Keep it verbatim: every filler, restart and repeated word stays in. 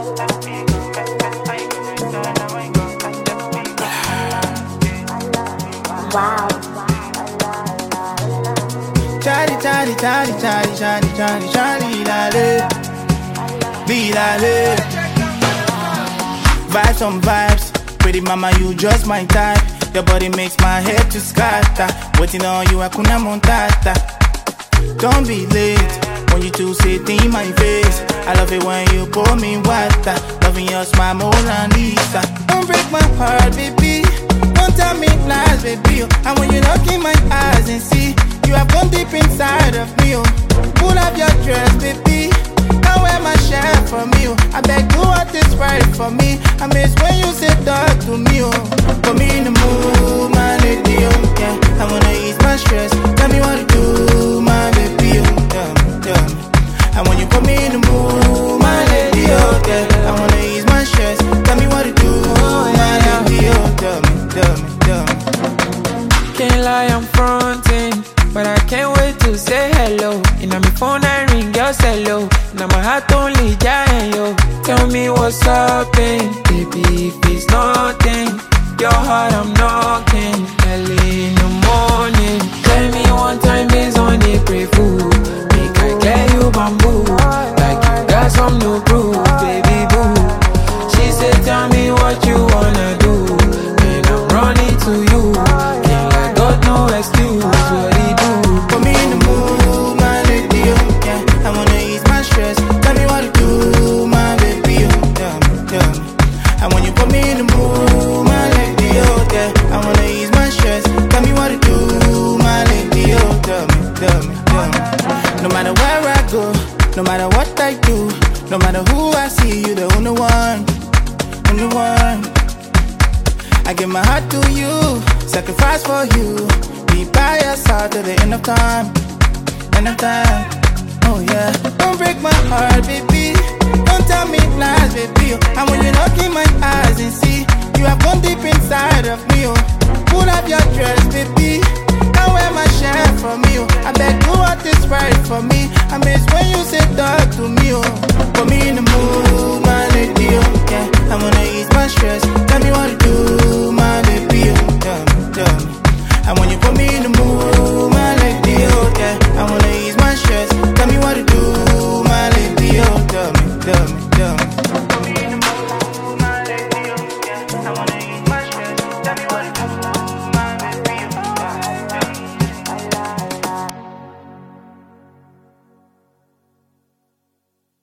Wow. Charlie, Charlie, Charlie, Charlie, Charlie, Charlie, Charlie, lale, be lale. Vibes on vibes, pretty mama, you just my type. Your body makes my head to scatter. Waiting on you, Hakuna Montata. Don't be late when you two sit in my face. I love it when you pour me water. Loving your smile, Mona Lisa. Don't break my heart, baby. Don't tell me lies, baby. And when you look in my eyes and see you have gone deep inside of me, oh. Pull up your dress, baby. Now wear my shirt for me, oh. I beg do what is right for me. I miss when you say talk to me, oh. Put me in the mood, my lady, oh. Yeah, I wanna ease my stress. Tell me what to do, my baby, oh. Tell me, tell me. And when you put me in the mood, my lady, oh. Yeah, I wanna ease my stress. Tell me what to do, my lady, oh. Tell me, tell me, tell me. Can't lie, I'm fronting, but I can't wait to say hello. And I'm phone I ring your cello. Now my heart only giant, yo. Tell me what's up, babe. Baby, if it's nothing, your heart I'm knocking. Early in the morning. Tell me one time is on it, pray fool. Make I get you bamboo. Like you got some new proof, baby boo. She said, tell me what you wanna do. And I'm running to you. Can't let God no excuse what he do. Put me in the mood, my lady, oh, yeah. I wanna ease my stress. Tell me what to do, my baby, oh. Tell me, tell me. And when you put me in the mood, my lady, oh, yeah. I wanna ease my stress. Tell me what to do, my lady, oh. Tell me, tell me, tell me. No matter where I go, no matter what I do, no matter who I see, you the only one, only one. I give my heart to you, sacrifice for you. Be by your side till the end of time, end of time. Oh yeah, don't break my heart, baby. Don't tell me lies, baby. And when you look in my eyes and see you have gone deep inside of me, oh. Pull up your dress, baby. Now wear my shirt for me, oh. I beg do what is right for me. I miss when you say talk to me, oh. Put me in the mood, my lady, oh. Yeah, I wanna ease my stress. Tell me what to do, my baby, oh. Tell me, tell me. And when you put me in the mood, my lady, oh. Yeah, I wanna ease my stress. Tell me what to do, my lady, oh. Tell me, tell me.